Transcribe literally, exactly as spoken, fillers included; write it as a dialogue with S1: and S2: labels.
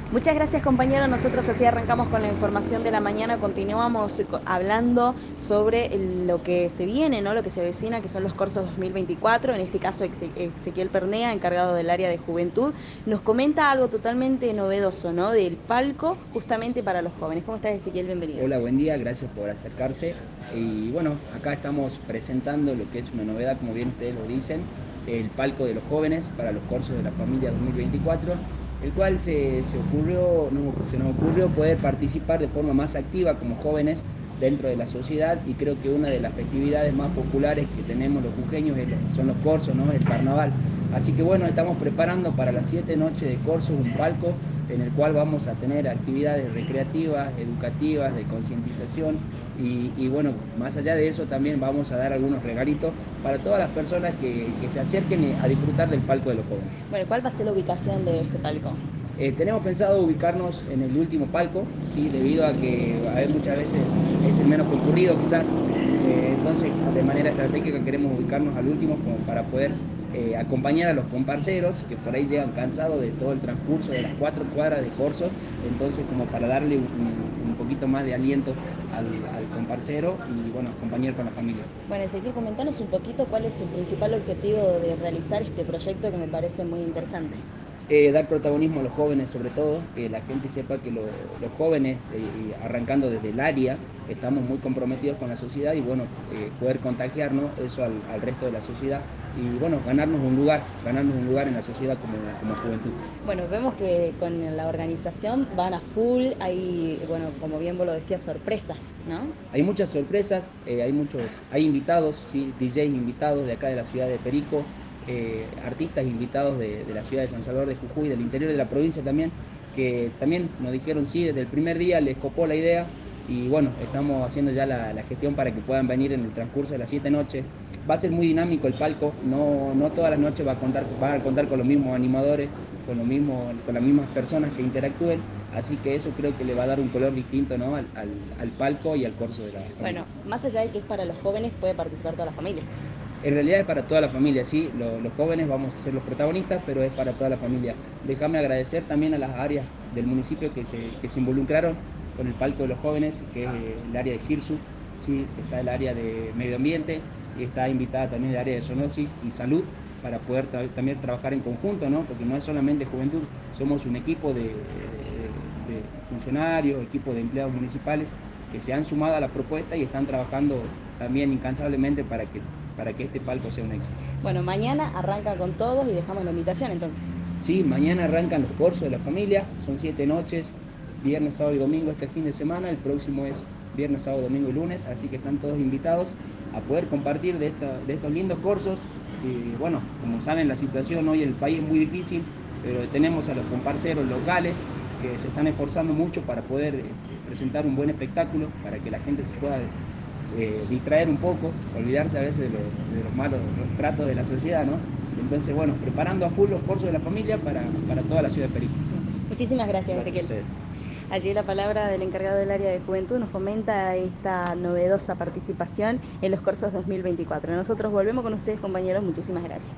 S1: Muchas gracias, compañero. Nosotros así arrancamos con la información de la mañana. Continuamos hablando sobre lo que se viene, ¿no? Lo que se avecina, que son los Corsos dos mil veinticuatro. En este caso, Ezequiel Pernea, encargado del área de juventud, nos comenta algo totalmente novedoso, ¿no? Del palco justamente para los jóvenes. ¿Cómo estás, Ezequiel? Bienvenido.
S2: Hola, buen día, gracias por acercarse. Y bueno, acá estamos presentando lo que es una novedad, como bien ustedes lo dicen, el palco de los jóvenes para los cursos de la familia dos mil veinticuatro, el cual se, se, ocurrió, no, se nos ocurrió poder participar de forma más activa como jóvenes dentro de la sociedad, y creo que una de las festividades más populares que tenemos los jujeños son los corsos, ¿no? El carnaval. Así que bueno, estamos preparando para las siete noches de corsos un palco en el cual vamos a tener actividades recreativas, educativas, de concientización, y, y bueno, más allá de eso también vamos a dar algunos regalitos para todas las personas que, que se acerquen a disfrutar del palco de los jóvenes.
S1: Bueno, ¿cuál va a ser la ubicación de este palco?
S2: Eh, tenemos pensado ubicarnos en el último palco, ¿sí? Debido a que a ver, muchas veces es el menos concurrido quizás, eh, entonces de manera estratégica queremos ubicarnos al último como para poder eh, acompañar a los comparceros que por ahí llegan cansados de todo el transcurso de las cuatro cuadras de corso, entonces como para darle un, un poquito más de aliento al, al comparcero y bueno, acompañar con la familia.
S1: Bueno, Ezequiel, comentanos un poquito cuál es el principal objetivo de realizar este proyecto que me parece muy interesante.
S2: Eh, dar protagonismo a los jóvenes, sobre todo, que la gente sepa que lo, los jóvenes, eh, arrancando desde el área, estamos muy comprometidos con la sociedad y bueno, eh, poder contagiarnos eso al, al, resto de la sociedad y bueno, ganarnos un lugar, ganarnos un lugar en la sociedad como, como juventud.
S1: Bueno, vemos que con la organización van a full, hay, bueno, como bien vos lo decías, sorpresas, ¿no?
S2: Hay muchas sorpresas, eh, hay muchos, hay invitados, ¿sí? D Js invitados de acá de la ciudad de Perico, eh, artistas invitados de, de la ciudad de San Salvador de Jujuy, del interior de la provincia también, que también nos dijeron sí, desde el primer día les copó la idea y bueno, estamos haciendo ya la, la gestión para que puedan venir en el transcurso de las siete noches. Va a ser muy dinámico el palco, no, no todas las noches va a contar, va a contar con los mismos animadores, con, lo mismo, con las mismas personas que interactúen, así que eso creo que le va a dar un color distinto, ¿no? al, al, al palco y al corso de la familia.
S1: Bueno, más allá de que es para los jóvenes, puede participar toda la familia.
S2: En realidad es para toda la familia, sí, los, los jóvenes vamos a ser los protagonistas, pero es para toda la familia. Déjame agradecer también a las áreas del municipio que se, que se involucraron con el palco de los jóvenes, que es el área de Girsu, sí, está el área de medio ambiente y está invitada también el área de zoonosis y salud para poder tra también trabajar en conjunto, ¿no? Porque no es solamente juventud, somos un equipo de, de, de funcionarios, equipo de empleados municipales que se han sumado a la propuesta y están trabajando también incansablemente para que, para que este palco sea un éxito.
S1: Bueno, mañana arranca con todos y dejamos la invitación entonces.
S2: Sí, mañana arrancan los cursos de la familia, son siete noches, viernes, sábado y domingo este fin de semana, el próximo es viernes, sábado, domingo y lunes, así que están todos invitados a poder compartir de, esta, de estos lindos cursos. Y bueno, como saben, la situación hoy en el país es muy difícil, pero tenemos a los comparceros locales que se están esforzando mucho para poder eh, presentar un buen espectáculo, para que la gente se pueda eh, distraer un poco, olvidarse a veces de, lo, de los malos los tratos de la sociedad, ¿no? Entonces, bueno, preparando a full los cursos de la familia para, para toda la ciudad de Perico.
S1: Muchísimas gracias,
S2: Gracias a
S1: Ezequiel.
S2: ustedes.
S1: Allí la palabra del encargado del área de juventud nos comenta esta novedosa participación en los cursos dos mil veinticuatro. Nosotros volvemos con ustedes, compañeros. Muchísimas gracias.